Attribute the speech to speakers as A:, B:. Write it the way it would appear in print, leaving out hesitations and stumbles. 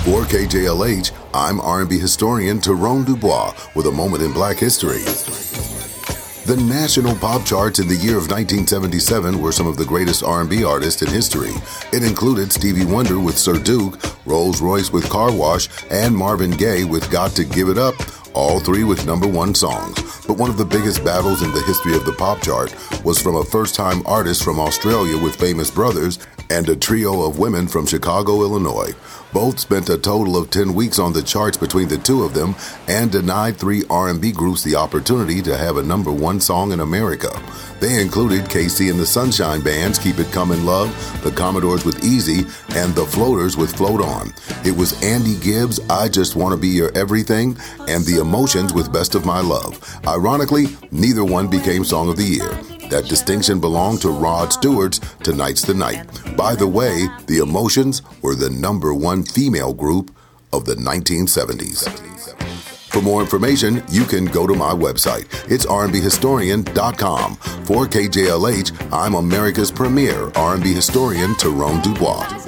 A: For KJLH, I'm R&B historian Tyrone Dubois with a moment in Black history. The national pop charts in the year of 1977 were some of the greatest R&B artists in history. It included Stevie Wonder with Sir Duke, Rolls Royce with Car Wash, and Marvin Gaye with Got to Give It Up, all three with #1 songs. But one of the biggest battles in the history of the pop chart was from a first-time artist from Australia with Famous Brothers and a trio of women from Chicago, Illinois. Both spent a total of 10 weeks on the charts between the two of them and denied 3 R&B groups the opportunity to have a #1 song in America. They included KC and the Sunshine Band's Keep It Comin' Love, the Commodores with Easy, and the Floaters with Float On. It was Andy Gibbs' I Just Wanna Be Your Everything and the Emotions with Best of My Love. Ironically, neither one became Song of the Year. That distinction belonged to Rod Stewart's Tonight's the Night. By the way, the Emotions were the #1 female group of the 1970s. For more information, you can go to my website. It's rnbhistorian.com. For KJLH, I'm America's premier R&B historian, Tyrone Dubois.